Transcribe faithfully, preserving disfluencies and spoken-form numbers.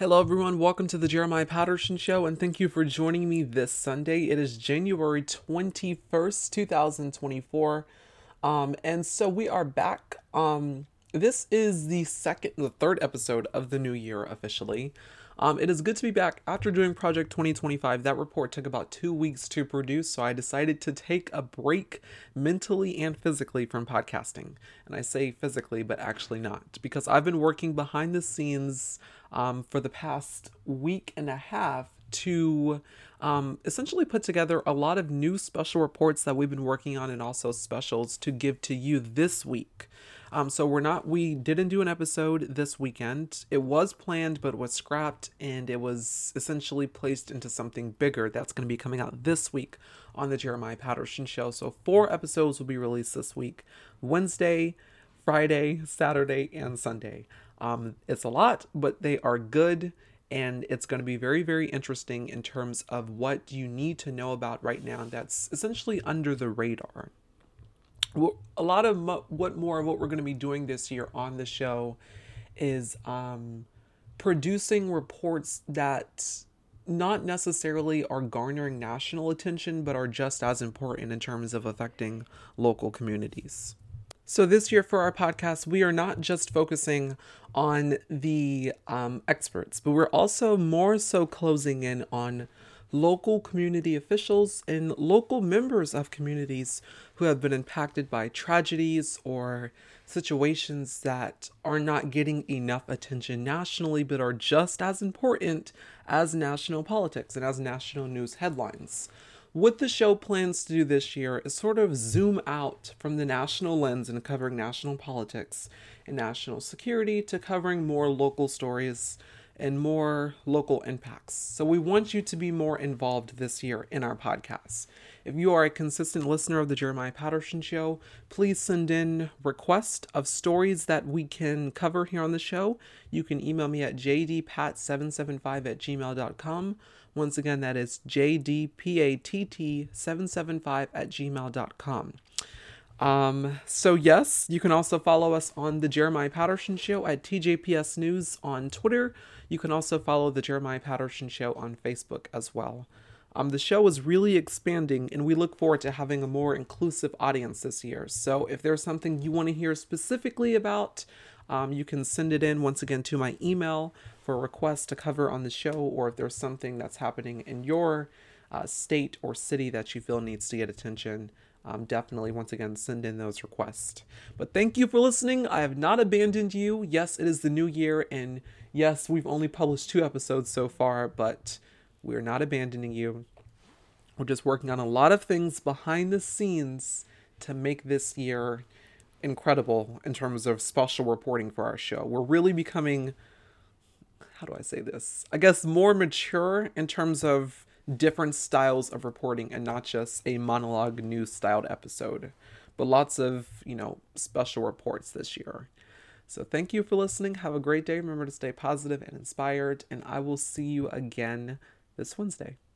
Hello, everyone. Welcome to the Jeremiah Patterson Show, and thank you for joining me this Sunday. It is January twenty-first, twenty twenty-four. Um, and so we are back. Um, this is the second, the third episode of the new year officially. Um, it is good to be back after doing Project twenty twenty-five. That report took about two weeks to produce, so I decided to take a break mentally and physically from podcasting. And I say physically, but actually not, because I've been working behind the scenes um, for the past week and a half to um, essentially put together a lot of new special reports that we've been working on and also specials to give to you this week. Um, so we're not, we didn't do an episode this weekend. It was planned, but was scrapped, and it was essentially placed into something bigger that's going to be coming out this week on the Jeremiah Patterson Show. So four episodes will be released this week: Wednesday, Friday, Saturday, and Sunday. Um, it's a lot, but they are good, and it's going to be very, very interesting in terms of what you need to know about right now that's essentially under the radar. A lot of mo- what more of what we're going to be doing this year on the show is um, producing reports that not necessarily are garnering national attention, but are just as important in terms of affecting local communities. So this year for our podcast, we are not just focusing on the um, experts, but we're also more so closing in on local community officials and local members of communities who have been impacted by tragedies or situations that are not getting enough attention nationally, but are just as important as national politics and as national news headlines. What the show plans to do this year is sort of zoom out from the national lens and covering national politics and national security to covering more local stories and more local impacts. So we want you to be more involved this year in our podcast. If you are a consistent listener of the Jeremiah Patterson Show, please send in requests of stories that we can cover here on the show. You can email me at j d pat seven seven five at gmail dot com. Once again, that is j d patt seven seven five at gmail dot com. Um, so yes, you can also follow us on the Jeremiah Patterson Show at T J P S News on Twitter. You can also follow the Jeremiah Patterson Show on Facebook as well. Um, the show is really expanding, and we look forward to having a more inclusive audience this year. So if there's something you want to hear specifically about, um, you can send it in once again to my email for a request to cover on the show, or if there's something that's happening in your uh, state or city that you feel needs to get attention. Um, definitely, once again, send in those requests. But thank you for listening. I have not abandoned you. Yes, it is the new year, and yes, we've only published two episodes so far, but we're not abandoning you. We're just working on a lot of things behind the scenes to make this year incredible in terms of special reporting for our show. We're really becoming, how do I say this? I guess more mature in terms of different styles of reporting and not just a monologue news styled episode, but lots of, you know, special reports this year. So thank you for listening. Have a great day. Remember to stay positive and inspired, and I will see you again this Wednesday.